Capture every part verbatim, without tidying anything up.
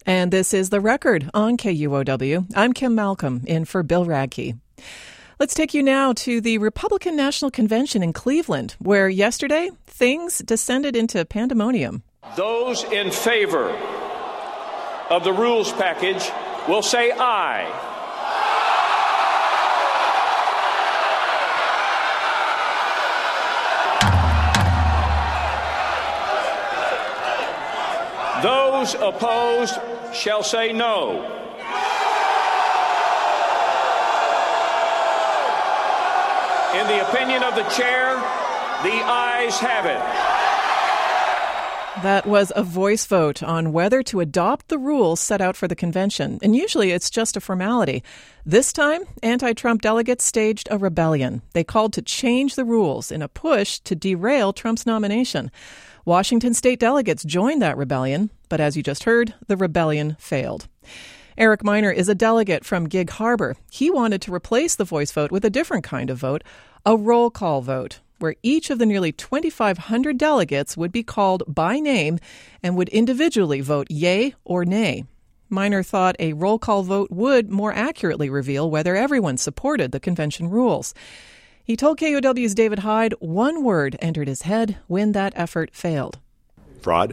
And this is The Record on K U O W. I'm Kim Malcolm, in for Bill Radke. Let's take you now to the Republican National Convention in Cleveland, where yesterday things descended into pandemonium. Those in favor of the rules package will say aye. Those opposed shall say no. In the opinion of the chair, the ayes have it. That was a voice vote on whether to adopt the rules set out for the convention. And usually it's just a formality. This time, anti-Trump delegates staged a rebellion. They called to change the rules in a push to derail Trump's nomination. Washington state delegates joined that rebellion, but as you just heard, the rebellion failed. Eric Miner is a delegate from Gig Harbor. He wanted to replace the voice vote with a different kind of vote, a roll call vote, where each of the nearly twenty-five hundred delegates would be called by name and would individually vote yay or nay. Miner thought a roll call vote would more accurately reveal whether everyone supported the convention rules. He told K U O W's David Hyde one word entered his head when that effort failed. Fraud.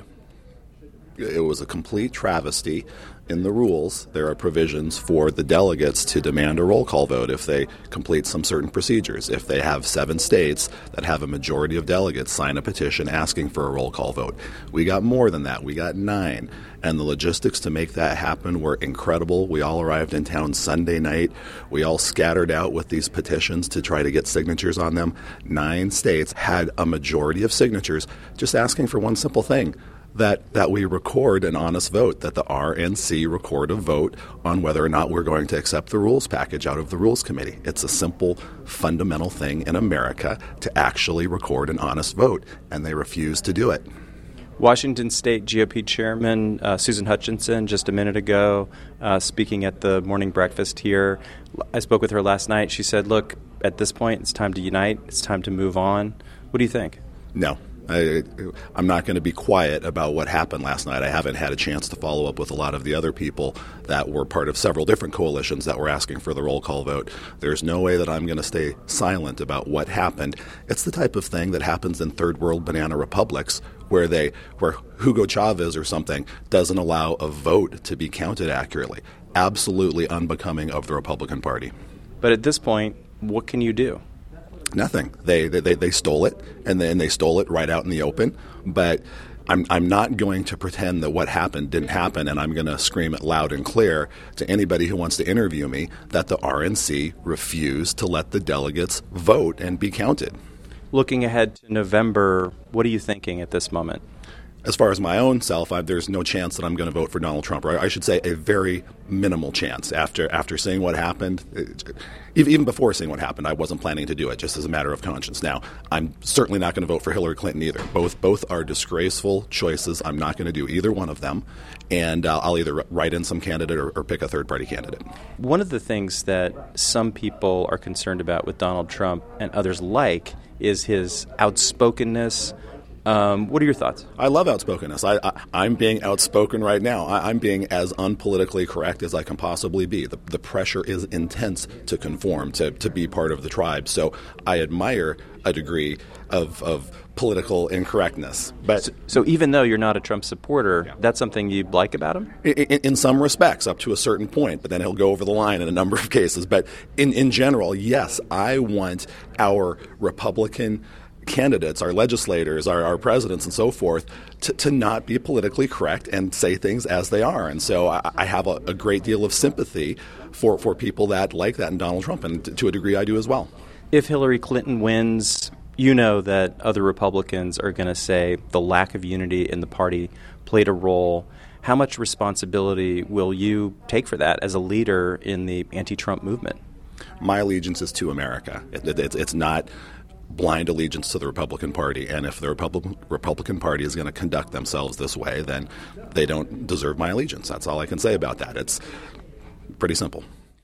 It was a complete travesty. In the rules, there are provisions for the delegates to demand a roll call vote if they complete some certain procedures. If they have seven states that have a majority of delegates sign a petition asking for a roll call vote. We got more than that. We got nine. And the logistics to make that happen were incredible. We all arrived in town Sunday night. We all scattered out with these petitions to try to get signatures on them. Nine states had a majority of signatures just asking for one simple thing. That, that we record an honest vote, that the R N C record a vote on whether or not we're going to accept the rules package out of the Rules Committee. It's a simple, fundamental thing in America to actually record an honest vote, and they refuse to do it. Washington State G O P Chairman uh, Susan Hutchinson just a minute ago uh, speaking at the morning breakfast here. I spoke with her last night. She said, look, at this point, it's time to unite. It's time to move on. What do you think? No. I, I'm not going to be quiet about what happened last night. I haven't had a chance to follow up with a lot of the other people that were part of several different coalitions that were asking for the roll call vote. There's no way that I'm going to stay silent about what happened. It's the type of thing that happens in third world banana republics where they, where Hugo Chavez or something doesn't allow a vote to be counted accurately. Absolutely unbecoming of the Republican Party. But at this point, what can you do? Nothing. They, they they stole it, and then they stole it right out in the open. But I'm I'm not going to pretend that what happened didn't happen, and I'm going to scream it loud and clear to anybody who wants to interview me that the R N C refused to let the delegates vote and be counted. Looking ahead to November, what are you thinking at this moment? As far as my own self, I, there's no chance that I'm going to vote for Donald Trump. Or I should say a very minimal chance. After after seeing what happened, it, even before seeing what happened, I wasn't planning to do it, just as a matter of conscience. Now, I'm certainly not going to vote for Hillary Clinton either. Both both are disgraceful choices. I'm not going to do either one of them. And uh, I'll either write in some candidate or, or pick a third-party candidate. One of the things that some people are concerned about with Donald Trump and others like is his outspokenness. Um, what are your thoughts? I love outspokenness. I, I, I'm being outspoken right now. I, I'm being as unpolitically correct as I can possibly be. The, the pressure is intense to conform, to, to be part of the tribe. So I admire a degree of, of political incorrectness. But so, so even though you're not a Trump supporter, yeah. That's something you like about him? In, in, in some respects, up to a certain point. But then he'll go over the line in a number of cases. But in, in general, yes, I want our Republican candidates, our legislators, our, our presidents and so forth, to, to not be politically correct and say things as they are. And so I, I have a, a great deal of sympathy for, for people that like that in Donald Trump, and to, to a degree I do as well. If Hillary Clinton wins, you know that other Republicans are going to say the lack of unity in the party played a role. How much responsibility will you take for that as a leader in the anti-Trump movement? My allegiance is to America. It, it, it's, it's not blind allegiance to the Republican Party. And if the Republican Republican Party is going to conduct themselves this way, then they don't deserve my allegiance. That's all I can say about that. It's pretty simple.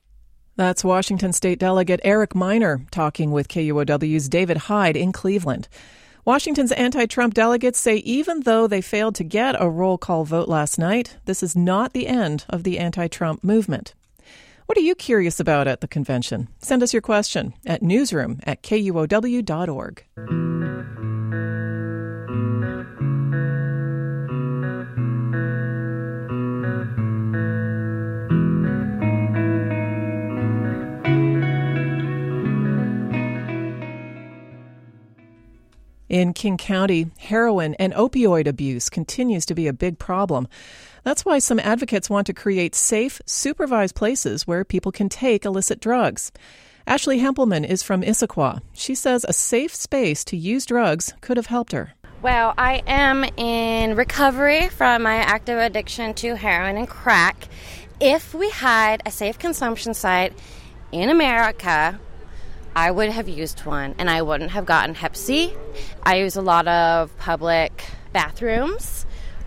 That's Washington State Delegate Eric Miner talking with K U O W's David Hyde in Cleveland. Washington's anti-Trump delegates say even though they failed to get a roll call vote last night, this is not the end of the anti-Trump movement. What are you curious about at the convention? Send us your question at newsroom at K U O W dot org. In King County, heroin and opioid abuse continues to be a big problem. That's why some advocates want to create safe, supervised places where people can take illicit drugs. Ashley Hempelman is from Issaquah. She says a safe space to use drugs could have helped her. Well, I am in recovery from my active addiction to heroin and crack. If we had a safe consumption site in America, I would have used one, and I wouldn't have gotten hep C. I use a lot of public bathrooms,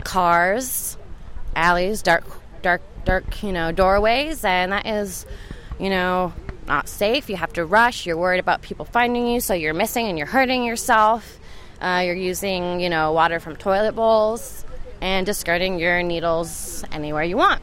cars, alleys, dark, dark, dark, you know, doorways, and that is, you know, not safe. You have to rush. You're worried about people finding you, so you're missing and you're hurting yourself. Uh, you're using, you know, water from toilet bowls and discarding your needles anywhere you want.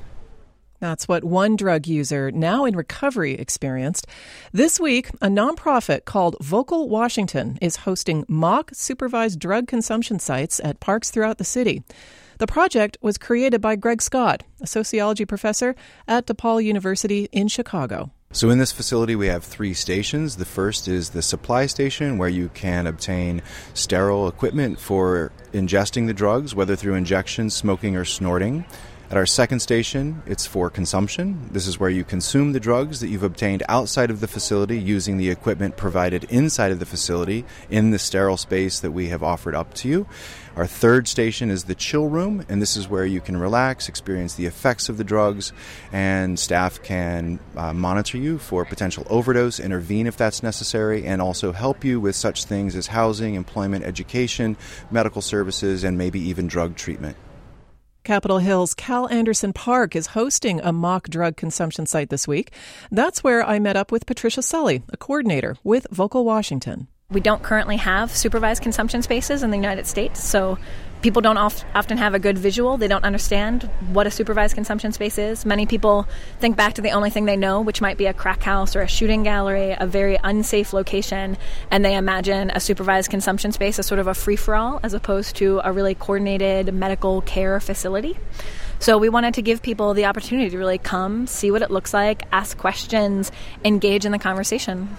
That's what one drug user, now in recovery, experienced. This week, a nonprofit called Vocal Washington is hosting mock supervised drug consumption sites at parks throughout the city. The project was created by Greg Scott, a sociology professor at DePaul University in Chicago. So in this facility, we have three stations. The first is the supply station, where you can obtain sterile equipment for ingesting the drugs, whether through injection, smoking, or snorting. At our second station, it's for consumption. This is where you consume the drugs that you've obtained outside of the facility using the equipment provided inside of the facility in the sterile space that we have offered up to you. Our third station is the chill room, and this is where you can relax, experience the effects of the drugs, and staff can uh, monitor you for potential overdose, intervene if that's necessary, and also help you with such things as housing, employment, education, medical services, and maybe even drug treatment. Capitol Hill's Cal Anderson Park is hosting a mock drug consumption site this week. That's where I met up with Patricia Sully, a coordinator with Vocal Washington. We don't currently have supervised consumption spaces in the United States, so people don't oft- often have a good visual. They don't understand what a supervised consumption space is. Many people think back to the only thing they know, which might be a crack house or a shooting gallery, a very unsafe location, and they imagine a supervised consumption space as sort of a free-for-all as opposed to a really coordinated medical care facility. So we wanted to give people the opportunity to really come, see what it looks like, ask questions, engage in the conversation.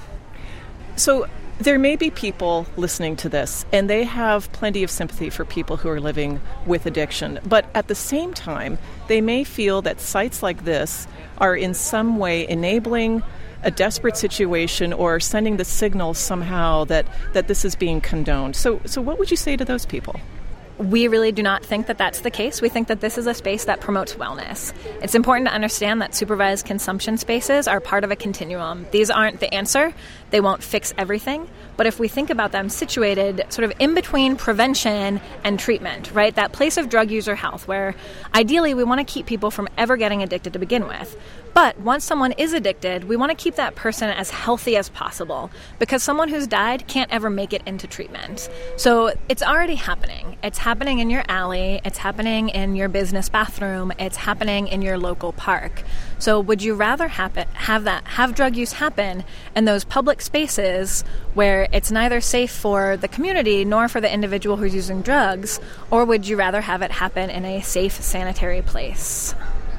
So there may be people listening to this, and they have plenty of sympathy for people who are living with addiction. But at the same time, they may feel that sites like this are in some way enabling a desperate situation or sending the signal somehow that, that this is being condoned. So, so what would you say to those people? We really do not think that that's the case. We think that this is a space that promotes wellness. It's important to understand that supervised consumption spaces are part of a continuum. These aren't the answer. They won't fix everything. But if we think about them situated sort of in between prevention and treatment, right, that place of drug user health where ideally we want to keep people from ever getting addicted to begin with. But once someone is addicted, we want to keep that person as healthy as possible because someone who's died can't ever make it into treatment. So it's already happening. It's happening in your alley. It's happening in your business bathroom. It's happening in your local park. So would you rather happen, have that have drug use happen in those public spaces where it's neither safe for the community nor for the individual who's using drugs, or would you rather have it happen in a safe, sanitary place?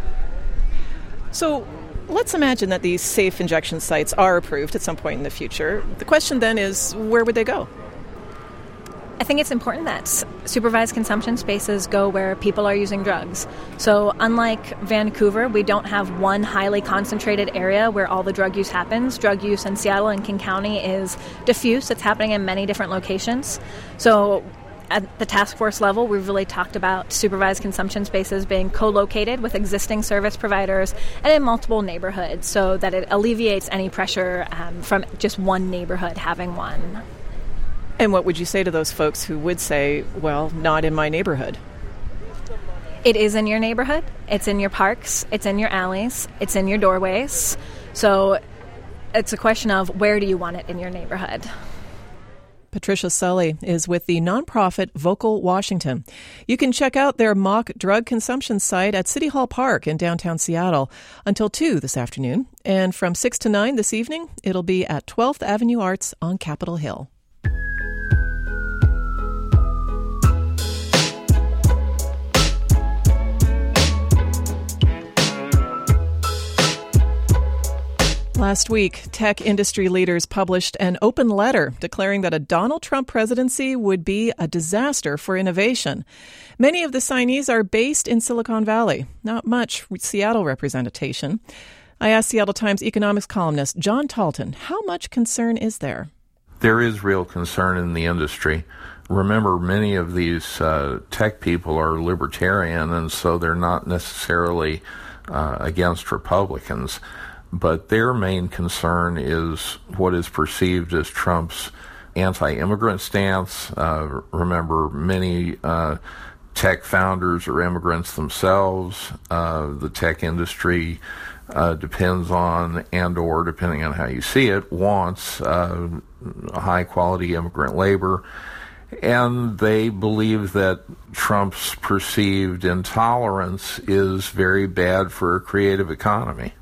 So let's imagine that these safe injection sites are approved at some point in the future. The question then is, where would they go? I think it's important that supervised consumption spaces go where people are using drugs. So unlike Vancouver, we don't have one highly concentrated area where all the drug use happens. Drug use in Seattle and King County is diffuse. It's happening in many different locations. So at the task force level, we've really talked about supervised consumption spaces being co-located with existing service providers and in multiple neighborhoods so that it alleviates any pressure um, from just one neighborhood having one. And what would you say to those folks who would say, well, not in my neighborhood? It is in your neighborhood. It's in your parks. It's in your alleys. It's in your doorways. So it's a question of where do you want it in your neighborhood? Patricia Sully is with the nonprofit Vocal Washington. You can check out their mock drug consumption site at City Hall Park in downtown Seattle until two this afternoon. And from six to nine this evening, it'll be at twelfth Avenue Arts on Capitol Hill. Last week, tech industry leaders published an open letter declaring that a Donald Trump presidency would be a disaster for innovation. Many of the signees are based in Silicon Valley, not much Seattle representation. I asked Seattle Times economics columnist John Talton, how much concern is there? There is real concern in the industry. Remember, many of these uh, tech people are libertarian, and so they're not necessarily uh, against Republicans. But their main concern is what is perceived as Trump's anti-immigrant stance. Uh, remember, many uh, tech founders are immigrants themselves. Uh, the tech industry uh, depends on, and or depending on how you see it, wants uh, high-quality immigrant labor. And they believe that Trump's perceived intolerance is very bad for a creative economy.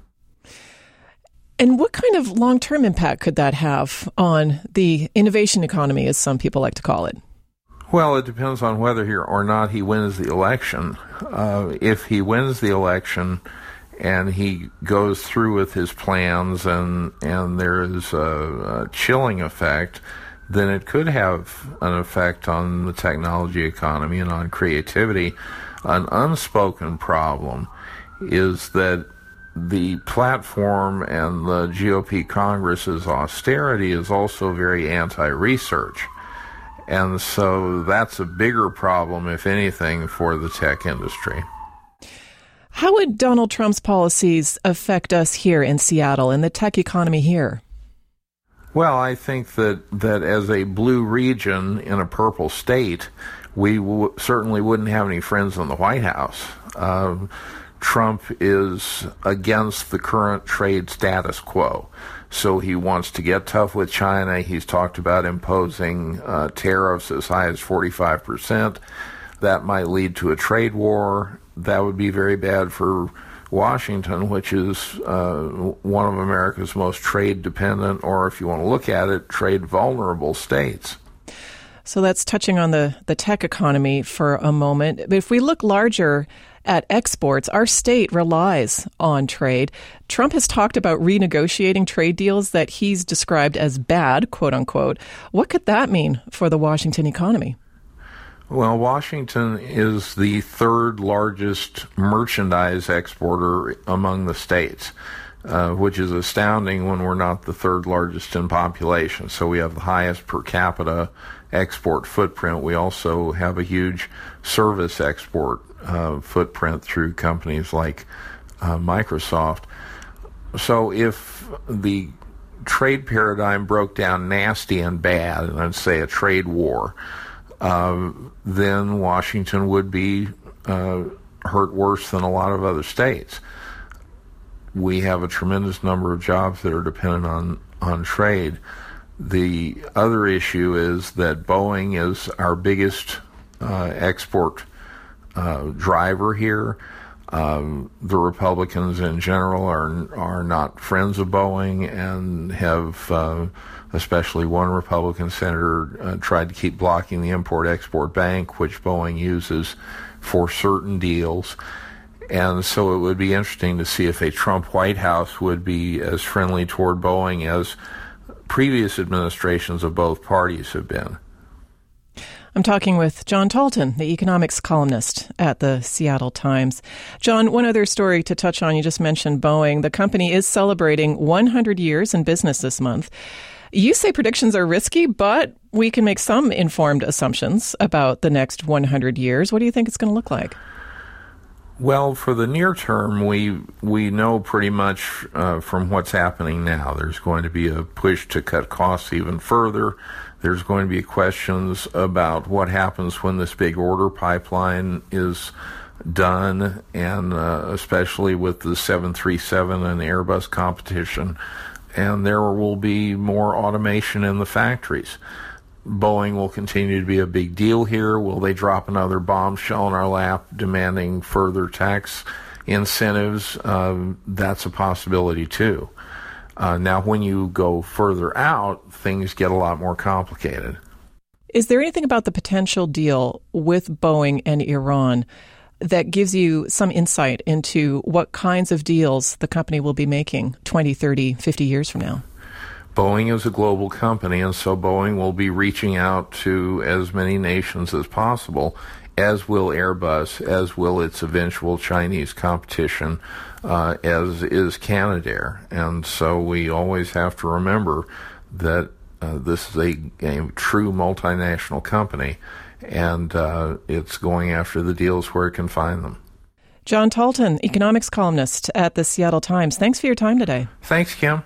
And what kind of long-term impact could that have on the innovation economy, as some people like to call it? Well, it depends on whether he or not he wins the election. Uh, if he wins the election and he goes through with his plans and, and there is a, a chilling effect, then it could have an effect on the technology economy and on creativity. An unspoken problem is that the platform and the G O P Congress's austerity is also very anti-research. And so that's a bigger problem, if anything, for the tech industry. How would Donald Trump's policies affect us here in Seattle and the tech economy here? Well, I think that, that as a blue region in a purple state, we w- certainly wouldn't have any friends in the White House. Uh, Trump is against the current trade status quo. So he wants to get tough with China. He's talked about imposing uh, tariffs as high as forty-five percent. That might lead to a trade war. That would be very bad for Washington, which is uh, one of America's most trade-dependent, or if you want to look at it, trade-vulnerable states. So that's touching on the, the tech economy for a moment. But if we look larger at exports, our state relies on trade. Trump has talked about renegotiating trade deals that he's described as bad, quote unquote. What could that mean for the Washington economy? Well, Washington is the third largest merchandise exporter among the states, uh, which is astounding when we're not the third largest in population. So we have the highest per capita export footprint. We also have a huge service export uh, footprint through companies like uh, Microsoft. So if the trade paradigm broke down nasty and bad, and I'd say a trade war, uh, then Washington would be uh, hurt worse than a lot of other states. We have a tremendous number of jobs that are dependent on, on trade. The other issue is that Boeing is our biggest uh, export uh, driver here. Um, the Republicans in general are are not friends of Boeing and have, uh, especially one Republican senator, uh, tried to keep blocking the Import-Export Bank, which Boeing uses for certain deals. And so it would be interesting to see if a Trump White House would be as friendly toward Boeing as previous administrations of both parties have been. I'm talking with John Talton, the economics columnist at the Seattle Times. John, one other story to touch on. You just mentioned Boeing. The company is celebrating one hundred years in business this month. You say predictions are risky, but we can make some informed assumptions about the next one hundred years. What do you think it's going to look like? Well, for the near term, we we know pretty much uh, from what's happening now. There's going to be a push to cut costs even further. There's going to be questions about what happens when this big order pipeline is done, and uh, especially with the seven thirty-seven and Airbus competition. And there will be more automation in the factories. Boeing will continue to be a big deal here. Will they drop another bombshell in our lap demanding further tax incentives? Uh, that's a possibility too. Uh, now, when you go further out, things get a lot more complicated. Is there anything about the potential deal with Boeing and Iran that gives you some insight into what kinds of deals the company will be making twenty, thirty, fifty years from now? Boeing is a global company, and so Boeing will be reaching out to as many nations as possible, as will Airbus, as will its eventual Chinese competition, uh, as is Canadair. And so we always have to remember that uh, this is a, a true multinational company, and uh, it's going after the deals where it can find them. John Talton, economics columnist at the Seattle Times. Thanks for your time today. Thanks, Kim.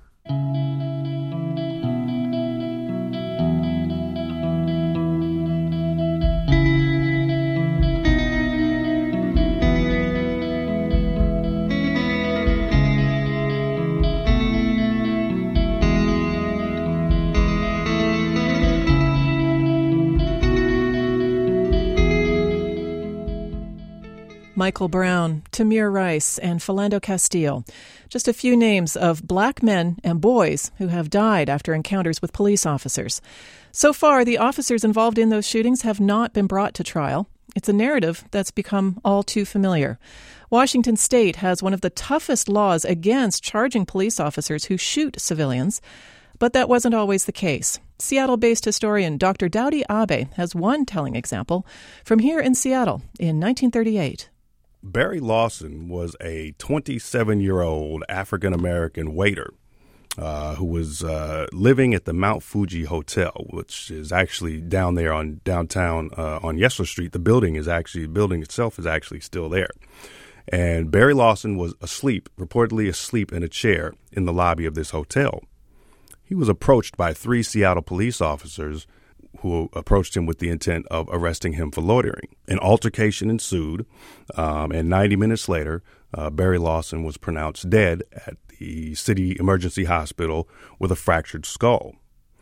Michael Brown, Tamir Rice, and Philando Castile. Just a few names of black men and boys who have died after encounters with police officers. So far, the officers involved in those shootings have not been brought to trial. It's a narrative that's become all too familiar. Washington State has one of the toughest laws against charging police officers who shoot civilians, but that wasn't always the case. Seattle-based historian Doctor Dowdy Abe has one telling example from here in Seattle in nineteen thirty-eight. Barry Lawson was a twenty-seven-year-old African-American waiter uh, who was uh, living at the Mount Fuji Hotel, which is actually down there on downtown uh, on Yesler Street. The building is actually, the building itself is actually still there. And Barry Lawson was asleep, reportedly asleep in a chair in the lobby of this hotel. He was approached by three Seattle police officers who approached him with the intent of arresting him for loitering. An altercation ensued, um, and ninety minutes later, uh, Barry Lawson was pronounced dead at the city emergency hospital with a fractured skull.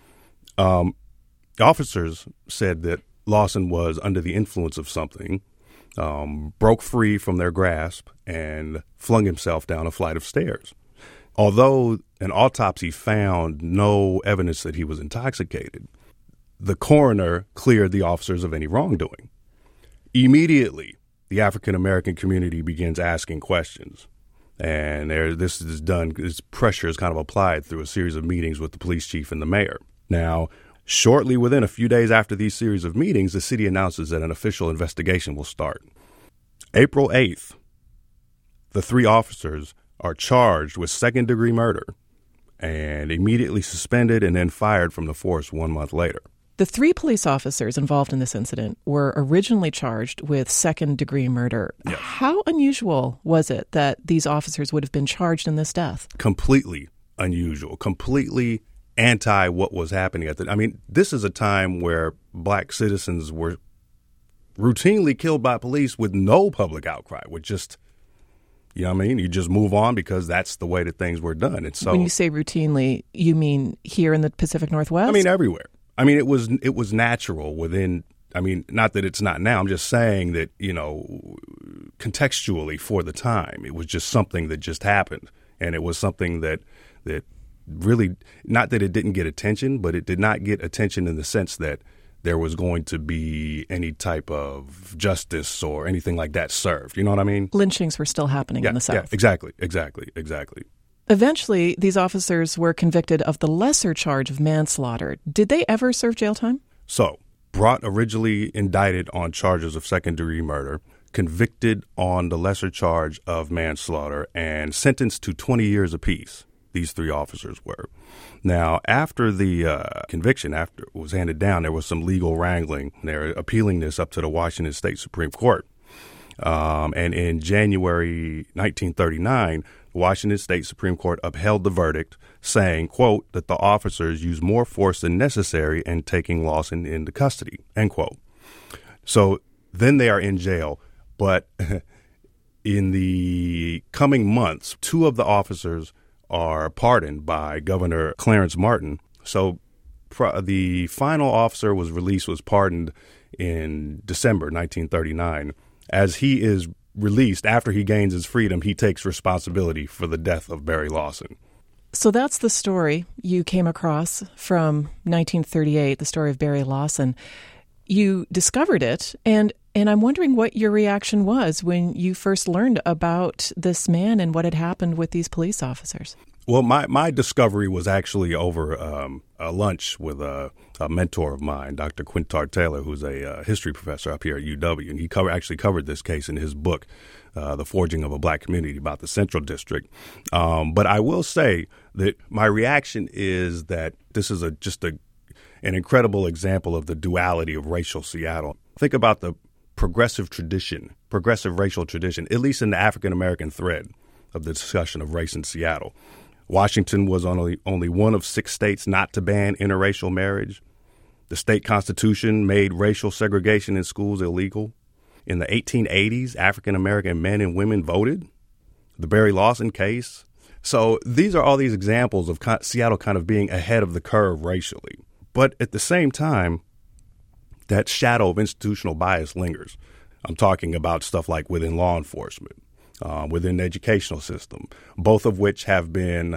Um, officers said that Lawson was under the influence of something, um, broke free from their grasp, and flung himself down a flight of stairs. Although an autopsy found no evidence that he was intoxicated, the coroner cleared the officers of any wrongdoing. Immediately, the African-American community begins asking questions. And there, this is done, this pressure is kind of applied through a series of meetings with the police chief and the mayor. Now, shortly within a few days after these series of meetings, the city announces that an official investigation will start. April eighth, the three officers are charged with second-degree murder and immediately suspended and then fired from the force one month later. The three police officers involved in this incident were originally charged with second-degree murder. Yes. How unusual was it that these officers would have been charged in this death? Completely unusual, completely anti what was happening at the I mean, this is a time where black citizens were routinely killed by police with no public outcry, with just, you know what I mean? You just move on because that's the way that things were done. And so, when you say routinely, you mean here in the Pacific Northwest? I mean, everywhere. I mean, it was it was natural within, I mean, not that it's not now. I'm just saying that, you know, contextually for the time, it was just something that just happened. And it was something that that really, not that it didn't get attention, but it did not get attention in the sense that there was going to be any type of justice or anything like that served. You know what I mean? Lynchings were still happening yeah, in the South. Yeah, exactly, exactly, exactly. Eventually, these officers were convicted of the lesser charge of manslaughter. Did they ever serve jail time? So, brought originally indicted on charges of second-degree murder, convicted on the lesser charge of manslaughter, and sentenced to twenty years apiece. These three officers were. Now, after the uh, conviction, after it was handed down, there was some legal wrangling. They're appealing this up to the Washington State Supreme Court. Um, and in January nineteen thirty-nine, the Washington State Supreme Court upheld the verdict, saying, quote, that the officers used more force than necessary in taking Lawson into custody, end quote. So then they are in jail. But in the coming months, two of the officers are pardoned by Governor Clarence Martin. So pro- the final officer was released, was pardoned in December nineteen thirty-nine. As he is released, after he gains his freedom, he takes responsibility for the death of Barry Lawson. So that's the story you came across from nineteen thirty-eight, the story of Barry Lawson. You discovered it, and and I'm wondering what your reaction was when you first learned about this man and what had happened with these police officers. Well, my, my discovery was actually over um, a lunch with a, a mentor of mine, Doctor Quintard Taylor, who's a uh, history professor up here at U W, and he cover, actually covered this case in his book, uh, The Forging of a Black Community, about the Central District. Um, but I will say that my reaction is that this is a just a an incredible example of the duality of racial Seattle. Think about the progressive tradition, progressive racial tradition, at least in the African-American thread of the discussion of race in Seattle. Washington was only only one of six states not to ban interracial marriage. The state constitution made racial segregation in schools illegal. In the eighteen eighties, African-American men and women voted. The Barry Lawson case. So these are all these examples of Seattle kind of being ahead of the curve racially. But at the same time, that shadow of institutional bias lingers. I'm talking about stuff like within law enforcement, Uh, within the educational system, both of which have been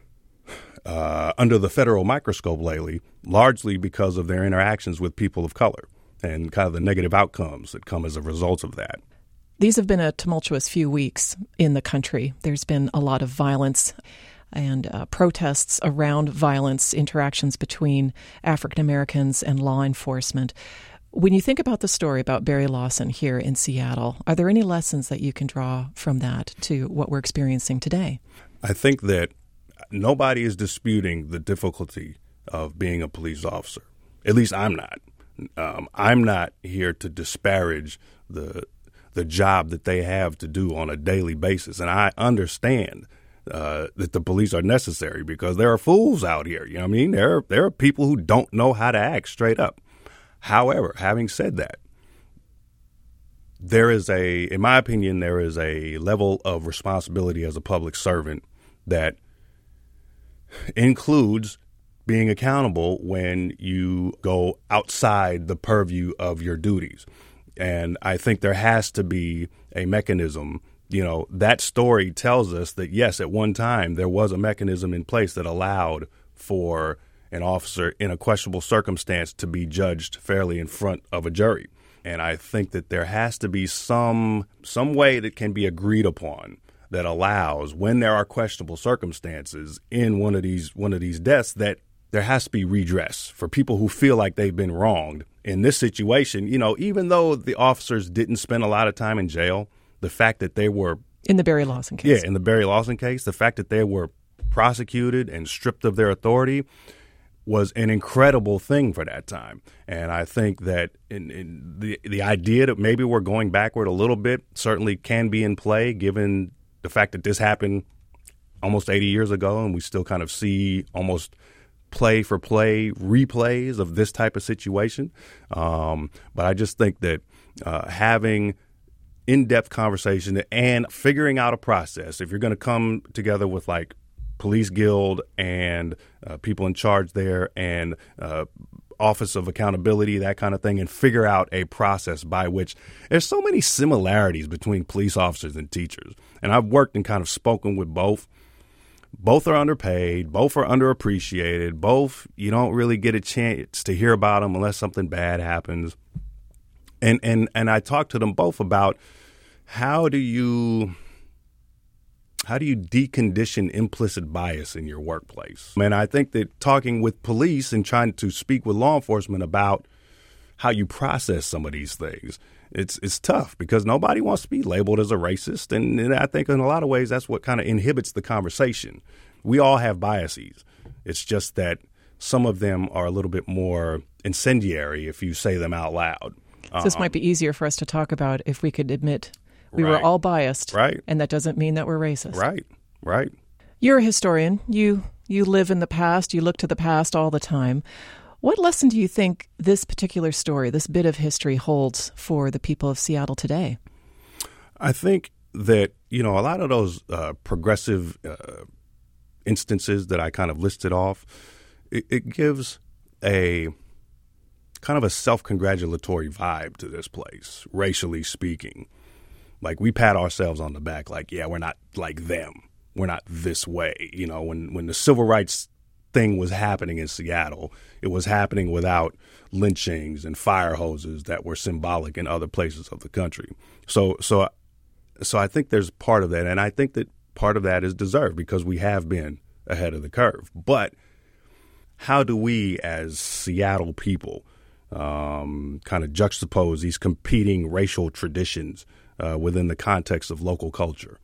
uh, under the federal microscope lately, largely because of their interactions with people of color and kind of the negative outcomes that come as a result of that. These have been a tumultuous few weeks in the country. There's been a lot of violence and uh, protests around violence, interactions between African Americans and law enforcement. When you think about the story about Barry Lawson here in Seattle, are there any lessons that you can draw from that to what we're experiencing today? I think that nobody is disputing the difficulty of being a police officer. At least I'm not. Um, I'm not here to disparage the the job that they have to do on a daily basis. And I understand uh, that the police are necessary because there are fools out here. You know what I mean? There are, there are people who don't know how to act straight up. However, having said that, there is a, in my opinion, there is a level of responsibility as a public servant that includes being accountable when you go outside the purview of your duties. And I think there has to be a mechanism. You know, that story tells us that, yes, at one time there was a mechanism in place that allowed for an officer in a questionable circumstance to be judged fairly in front of a jury. And I think that there has to be some some way that can be agreed upon that allows, when there are questionable circumstances in one of these one of these deaths, that there has to be redress for people who feel like they've been wronged. In this situation, you know, even though the officers didn't spend a lot of time in jail, the fact that they were in the Barry Lawson case. Yeah, in the Barry Lawson case, the fact that they were prosecuted and stripped of their authority was an incredible thing for that time. And I think that in, in the the idea that maybe we're going backward a little bit certainly can be in play, given the fact that this happened almost eighty years ago, and we still kind of see almost play for play replays of this type of situation. Um, but I just think that uh, having in-depth conversation and figuring out a process, if you're going to come together with like Police Guild and uh, people in charge there and uh, Office of Accountability, that kind of thing, and figure out a process by which there's so many similarities between police officers and teachers. And I've worked and kind of spoken with both. Both are underpaid. Both are underappreciated. Both, you don't really get a chance to hear about them unless something bad happens. And and and I talked to them both about how do you how do you decondition implicit bias in your workplace? And I think that talking with police and trying to speak with law enforcement about how you process some of these things, it's it's tough because nobody wants to be labeled as a racist. And, and I think in a lot of ways that's what kind of inhibits the conversation. We all have biases. It's just that some of them are a little bit more incendiary if you say them out loud. So this um, might be easier for us to talk about if we could admit we right. were all biased. Right. And that doesn't mean that we're racist. Right, right. You're a historian. You you live in the past. You look to the past all the time. What lesson do you think this particular story, this bit of history, holds for the people of Seattle today? I think that, you know, a lot of those uh, progressive uh, instances that I kind of listed off, it, it gives a kind of a self-congratulatory vibe to this place, racially speaking. Like, we pat ourselves on the back like, yeah, we're not like them. We're not this way. You know, when, when the civil rights thing was happening in Seattle, it was happening without lynchings and fire hoses that were symbolic in other places of the country. So, so, so I think there's part of that. And I think that part of that is deserved because we have been ahead of the curve. But how do we as Seattle people um, kind of juxtapose these competing racial traditions uh, within the context of local culture?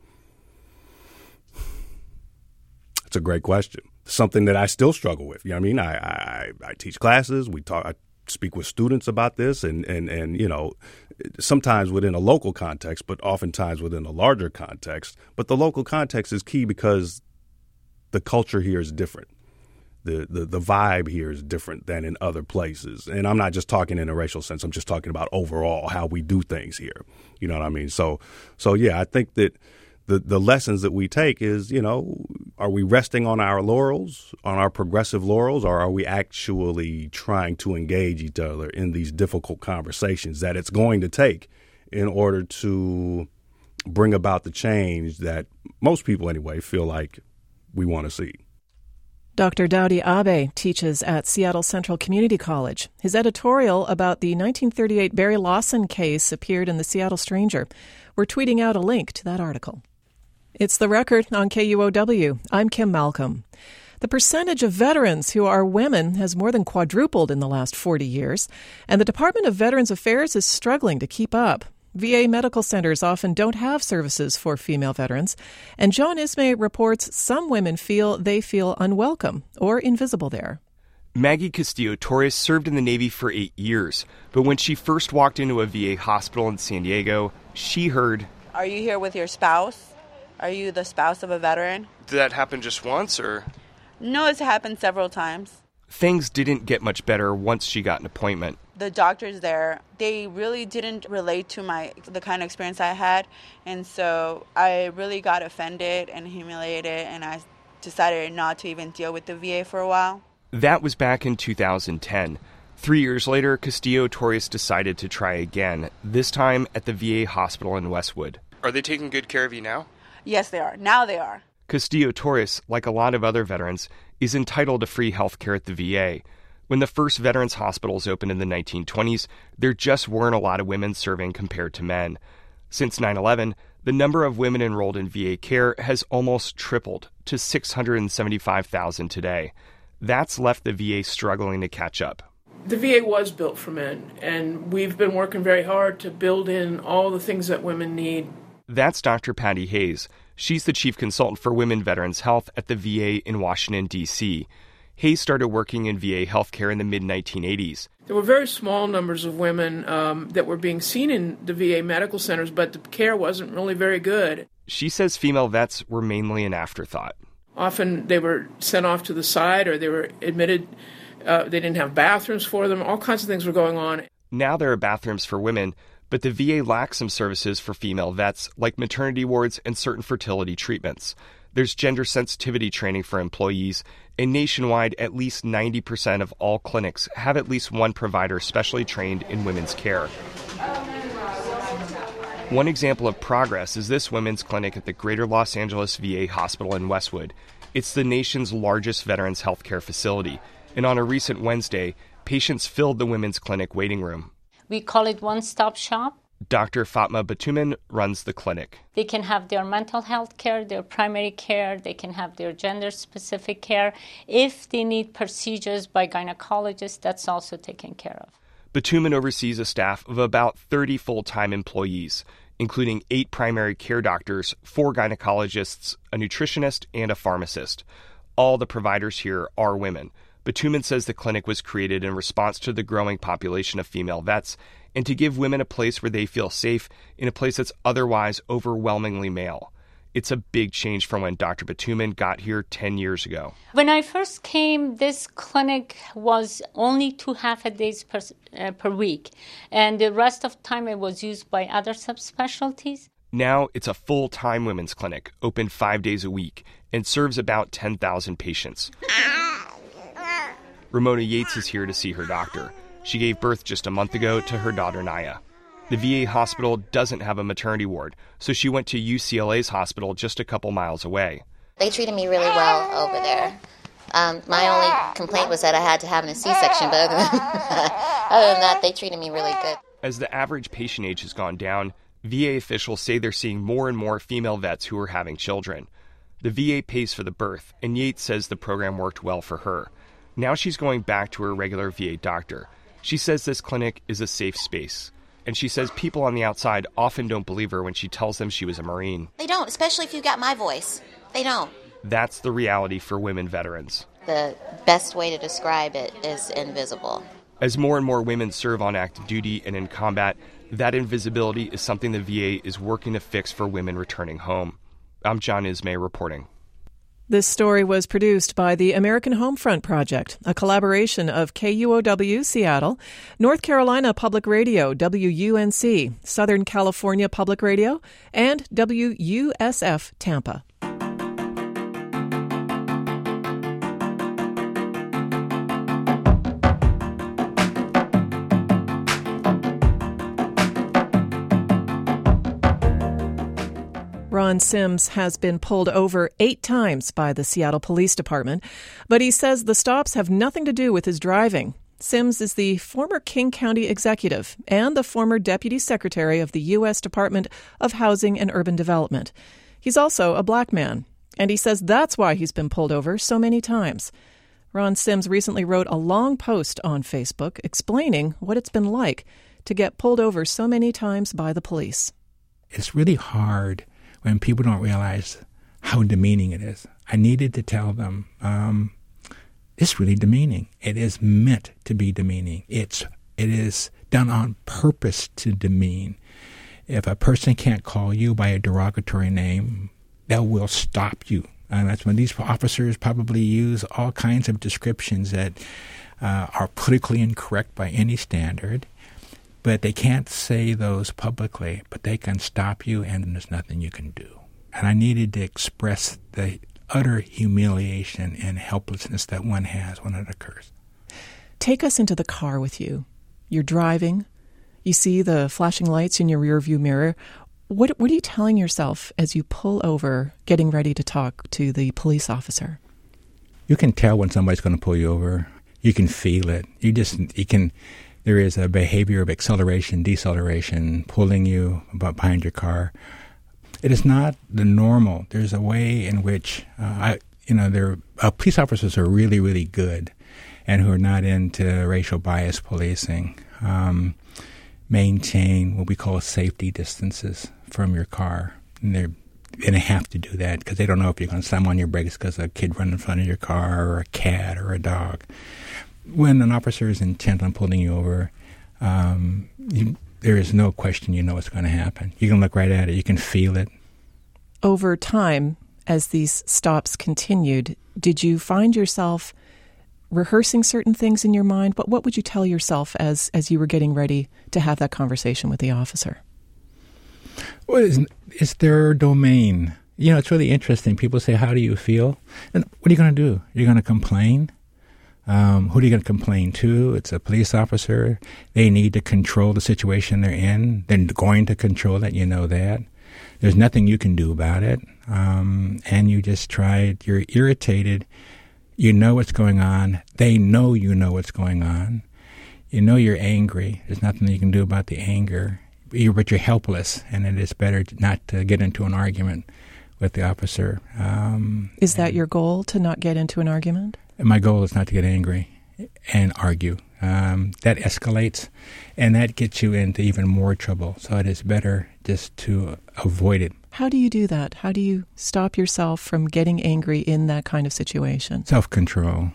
It's a great question. Something that I still struggle with. You know what I mean? I, I, I teach classes. We talk. I speak with students about this, and, and, and you know, sometimes within a local context, but oftentimes within a larger context. But the local context is key because the culture here is different. The, the the vibe here is different than in other places. And I'm not just talking in a racial sense. I'm just talking about overall how we do things here. You know what I mean? So, so yeah, I think that the, the lessons that we take is, you know, are we resting on our laurels, on our progressive laurels, or are we actually trying to engage each other in these difficult conversations that it's going to take in order to bring about the change that most people anyway feel like we want to see? Doctor Dowdy Abe teaches at Seattle Central Community College. His editorial about the nineteen thirty-eight Barry Lawson case appeared in the Seattle Stranger. We're tweeting out a link to that article. It's The Record on K U O W. I'm Kim Malcolm. The percentage of veterans who are women has more than quadrupled in the last forty years, and the Department of Veterans Affairs is struggling to keep up. V A medical centers often don't have services for female veterans, and Joan Ismay reports some women feel they feel unwelcome or invisible there. Maggie Castillo-Torres served in the Navy for eight years, but when she first walked into a V A hospital in San Diego, she heard, "Are you here with your spouse? Are you the spouse of a veteran?" Did that happen just once, or? No, it's happened several times. Things didn't get much better once she got an appointment. The doctors there, they really didn't relate to my the kind of experience I had, and so I really got offended and humiliated, and I decided not to even deal with the V A for a while. That was back in two thousand ten. Three years later, Castillo-Torres decided to try again, this time at the V A hospital in Westwood. Are they taking good care of you now? Yes, they are. Now they are. Castillo-Torres, like a lot of other veterans, is entitled to free health care at the V A. When the first veterans hospitals opened in the nineteen twenties, there just weren't a lot of women serving compared to men. Since nine eleven, the number of women enrolled in V A care has almost tripled to six hundred seventy-five thousand today. That's left the V A struggling to catch up. The V A was built for men, and we've been working very hard to build in all the things that women need. That's Doctor Patty Hayes. She's the chief consultant for Women Veterans Health at the V A in Washington, D C Hayes started working in V A healthcare in the mid nineteen eighties. There were very small numbers of women um, that were being seen in the V A medical centers, but the care wasn't really very good. She says female vets were mainly an afterthought. Often they were sent off to the side, or they were admitted, uh, they didn't have bathrooms for them. All kinds of things were going on. Now there are bathrooms for women, but the V A lacks some services for female vets, like maternity wards and certain fertility treatments. There's gender sensitivity training for employees, and nationwide, at least ninety percent of all clinics have at least one provider specially trained in women's care. One example of progress is this women's clinic at the Greater Los Angeles V A Hospital in Westwood. It's the nation's largest veterans healthcare facility, and on a recent Wednesday, patients filled the women's clinic waiting room. We call it one-stop shop. Doctor Fatma Batuman runs the clinic. They can have their mental health care, their primary care, they can have their gender-specific care. If they need procedures by gynecologists, that's also taken care of. Batuman oversees a staff of about thirty full-time employees, including eight primary care doctors, four gynecologists, a nutritionist, and a pharmacist. All the providers here are women. Batuman says the clinic was created in response to the growing population of female vets and to give women a place where they feel safe in a place that's otherwise overwhelmingly male. It's a big change from when Doctor Batuman got here ten years ago. When I first came, this clinic was only two half-a-days per, uh, per week, and the rest of the time it was used by other subspecialties. Now it's a full-time women's clinic, open five days a week, and serves about ten thousand patients. Ramona Yates is here to see her doctor. She gave birth just a month ago to her daughter Naya. The V A hospital doesn't have a maternity ward, so she went to U C L A's hospital just a couple miles away. They treated me really well over there. Um, my only complaint was that I had to have a C-section, but other than, other than that, they treated me really good. As the average patient age has gone down, V A officials say they're seeing more and more female vets who are having children. The V A pays for the birth, and Yates says the program worked well for her. Now she's going back to her regular V A doctor. She says this clinic is a safe space. And she says people on the outside often don't believe her when she tells them she was a Marine. They don't, especially if you've got my voice. They don't. That's the reality for women veterans. The best way to describe it is invisible. As more and more women serve on active duty and in combat, that invisibility is something the V A is working to fix for women returning home. I'm John Ismay reporting. This story was produced by the American Homefront Project, a collaboration of K U O W Seattle, North Carolina Public Radio, W U N C, Southern California Public Radio, and W U S F Tampa. Ron Sims has been pulled over eight times by the Seattle Police Department, but he says the stops have nothing to do with his driving. Sims is the former King County executive and the former deputy secretary of the U S Department of Housing and Urban Development. He's also a black man, and he says that's why he's been pulled over so many times. Ron Sims recently wrote a long post on Facebook explaining what it's been like to get pulled over so many times by the police. It's really hard when people don't realize how demeaning it is. I needed to tell them, um, it's really demeaning. It is meant to be demeaning. It's it is done on purpose to demean. If a person can't call you by a derogatory name, they will stop you. And that's when these officers probably use all kinds of descriptions that uh, are politically incorrect by any standard. But they can't say those publicly, but they can stop you, and there's nothing you can do. And I needed to express the utter humiliation and helplessness that one has when it occurs. Take us into the car with you. You're driving. You see the flashing lights in your rearview mirror. What, what are you telling yourself as you pull over, getting ready to talk to the police officer? You can tell when somebody's going to pull you over. You can feel it. You just, you can... There is a behavior of acceleration, deceleration, pulling you behind your car. It is not the normal. There's a way in which, uh, I, you know, there uh, police officers are really, really good and who are not into racial bias policing, um, maintain what we call safety distances from your car. And, they're, and they have to do that because they don't know if you're going to slam on your brakes because a kid running in front of your car or a cat or a dog. When an officer is intent on pulling you over, um, you, there is no question you know what's going to happen. You can look right at it. You can feel it. Over time, as these stops continued, did you find yourself rehearsing certain things in your mind? What, what would you tell yourself as, as you were getting ready to have that conversation with the officer? Well, it's, it's their domain. You know, it's really interesting. People say, how do you feel? And what are you going to do? You're going to complain? Um, who are you going to complain to? It's a police officer. They need to control the situation they're in. They're going to control it. You know that. There's nothing you can do about it. Um, and you just try. You're irritated. You know what's going on. They know you know what's going on. You know you're angry. There's nothing you can do about the anger. You're, but you're helpless, and it is better not to get into an argument with the officer. Um, is that your goal, to not get into an argument? My goal is not to get angry and argue. Um, that escalates, and that gets you into even more trouble. So it is better just to avoid it. How do you do that? How do you stop yourself from getting angry in that kind of situation? Self-control.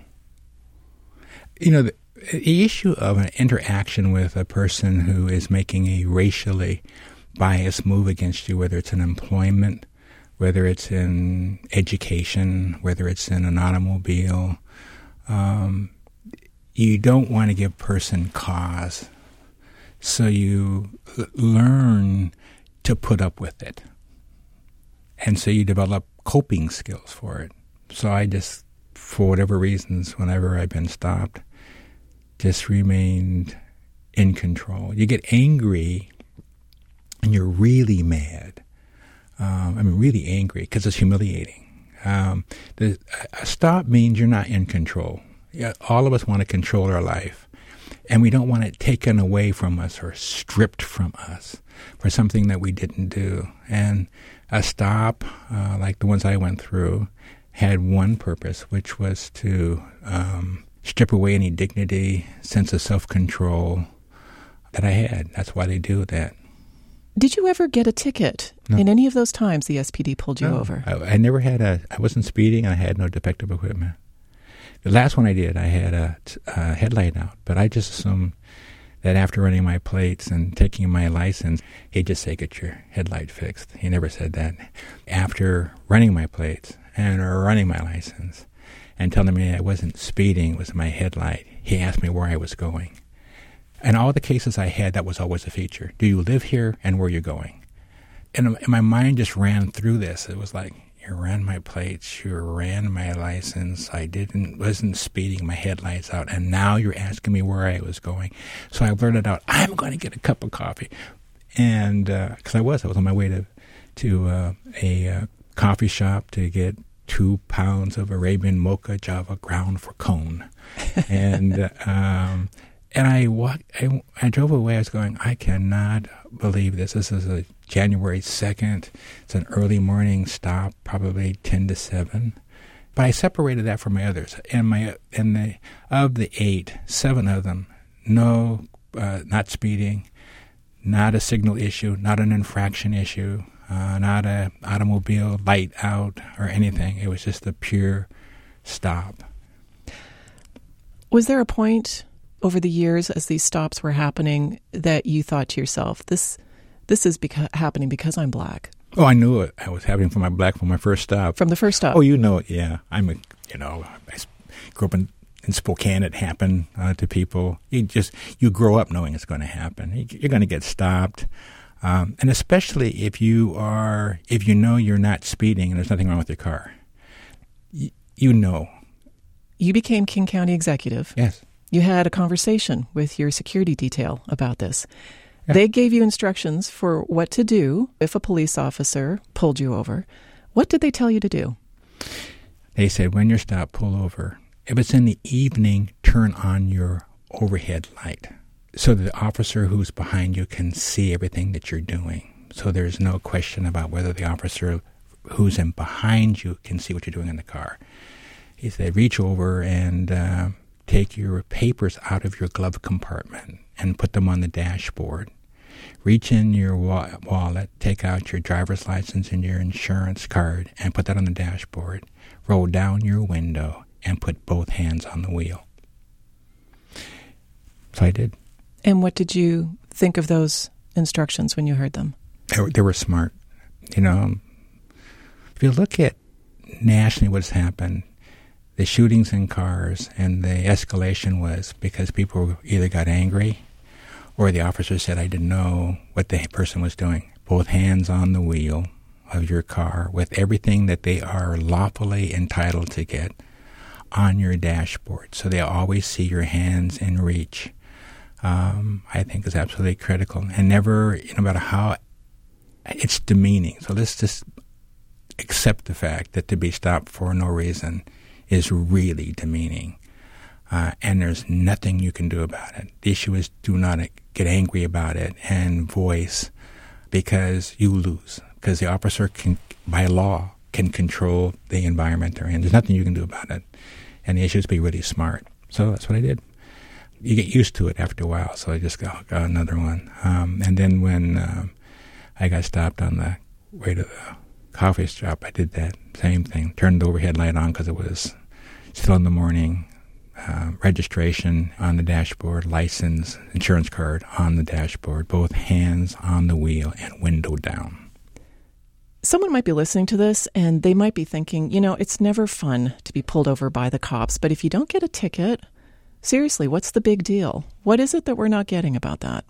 You know, the, the issue of an interaction with a person who is making a racially biased move against you, whether it's in employment, whether it's in education, whether it's in an automobile, um, you don't want to give a person cause. So you l- learn to put up with it. And so you develop coping skills for it. So I just for whatever reasons, whenever I've been stopped, just remained in control. You get angry and you're really mad. Um, I mean, really angry because it's humiliating. Um, the, a stop means you're not in control. Yeah, all of us want to control our life, and we don't want it taken away from us or stripped from us for something that we didn't do. And a stop, uh, like the ones I went through, had one purpose, which was to um, strip away any dignity, sense of self-control that I had. That's why they do that. Did you ever get a ticket No. in any of those times the S P D pulled you No, over? I, I never had a, I wasn't speeding, and I had no defective equipment. The last one I did, I had a, a headlight out, but I just assumed that after running my plates and taking my license, he'd just say, get your headlight fixed. He never said that. After running my plates and running my license and telling me I wasn't speeding, it was my headlight, he asked me where I was going. And all the cases I had, that was always a feature. Do you live here, and where you're going? And, and my mind just ran through this. It was like, you ran my plates, you ran my license, I didn't wasn't speeding, my headlights out, and now you're asking me where I was going. So I blurted out, I'm going to get a cup of coffee. And because uh, I was, I was on my way to, to uh, a uh, coffee shop to get two pounds of Arabian mocha Java ground for cone. and uh, um, and I walked, I, I drove away, I was going, I cannot believe this. This is a January second. It's an early morning stop, probably ten to seven. But I separated that from my others. And my and the of the eight, seven of them, no, uh, not speeding, not a signal issue, not an infraction issue, uh, not a automobile light out or anything. It was just a pure stop. Was there a point over the years as these stops were happening that you thought to yourself, this this is beca- happening because I'm black? Oh, I knew it. I was happening for my black from my first stop. From the first stop? Oh, you know it, yeah. I'm a, you know, I grew up in, in Spokane. It happened uh, to people. You just, you grow up knowing it's going to happen. You're going to get stopped. Um, and especially if you are, if you know you're not speeding and there's nothing wrong with your car. You, you know. You became King County executive. Yes. You had a conversation with your security detail about this. Yeah. They gave you instructions for what to do if a police officer pulled you over. What did they tell you to do? They said, when you're stopped, pull over. If it's in the evening, turn on your overhead light so that the officer who's behind you can see everything that you're doing. So there's no question about whether the officer who's in behind you can see what you're doing in the car. He said, reach over and uh, take your papers out of your glove compartment and put them on the dashboard. Reach in your wa- wallet, take out your driver's license and your insurance card and put that on the dashboard. Roll down your window and put both hands on the wheel. So I did. And what did you think of those instructions when you heard them? They were, they were smart. You know, if you look at nationally what's happened, the shootings in cars and the escalation was because people either got angry or the officer said, I didn't know what the person was doing. Both hands on the wheel of your car with everything that they are lawfully entitled to get on your dashboard. So they always see your hands in reach. Um, I think is absolutely critical. And never, you know, no matter how it's demeaning. So let's just accept the fact that to be stopped for no reason is really demeaning. Uh, and there's nothing you can do about it. The issue is do not get angry about it and voice because you lose. Because the officer can, by law, can control the environment they're in. There's nothing you can do about it. And the issue is be really smart. So that's what I did. You get used to it after a while, so I just got, got another one. Um, and then when um, I got stopped on the way to the coffee shop, I did that same thing. Turned the overhead light on because it was still in the morning. Uh, registration on the dashboard, license, insurance card on the dashboard, both hands on the wheel and window down. Someone might be listening to this and they might be thinking, you know, it's never fun to be pulled over by the cops, but if you don't get a ticket, seriously, what's the big deal? What is it that we're not getting about that?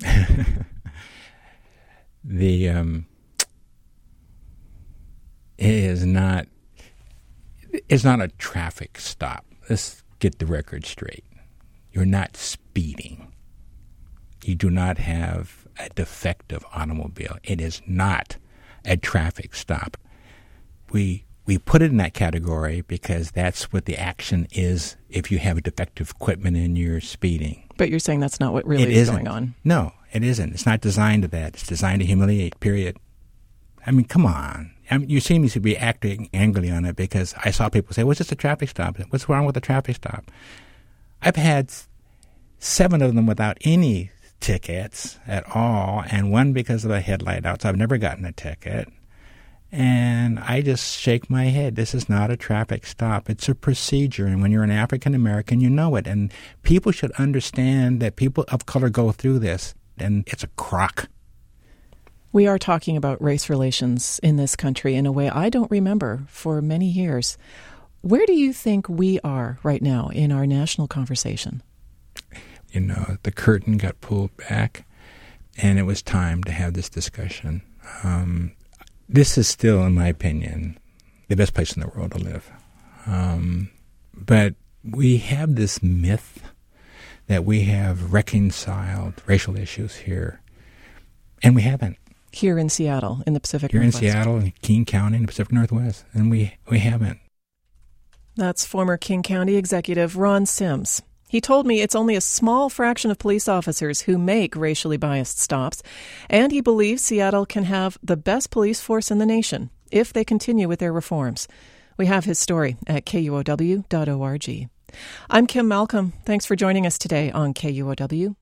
the um, it is not. It's not a traffic stop. Let's get the record straight. You're not speeding. You do not have a defective automobile. It is not a traffic stop. We we put it in that category because that's what the action is if you have defective equipment and you're speeding. But you're saying that's not what really it is isn't. going on. No, it isn't. It's not designed to that. It's designed to humiliate, period. I mean, come on. I mean, you seem to be acting angrily on it because I saw people say, well, it's just a traffic stop. What's wrong with a traffic stop? I've had seven of them without any tickets at all, and one because of a headlight out, so I've never gotten a ticket. And I just shake my head. This is not a traffic stop. It's a procedure, and when you're an African American, you know it. And people should understand that people of color go through this, and it's a crock. We are talking about race relations in this country in a way I don't remember for many years. Where do you think we are right now in our national conversation? You know, the curtain got pulled back, and it was time to have this discussion. Um, this is still, in my opinion, the best place in the world to live. Um, but we have this myth that we have reconciled racial issues here, and we haven't. Here in Seattle, in the Pacific Here Northwest. in Seattle, in King County, in the Pacific Northwest, and we, we haven't. That's former King County Executive Ron Sims. He told me it's only a small fraction of police officers who make racially biased stops, and he believes Seattle can have the best police force in the nation if they continue with their reforms. We have his story at K U O W dot org. I'm Kim Malcolm. Thanks for joining us today on K U O W.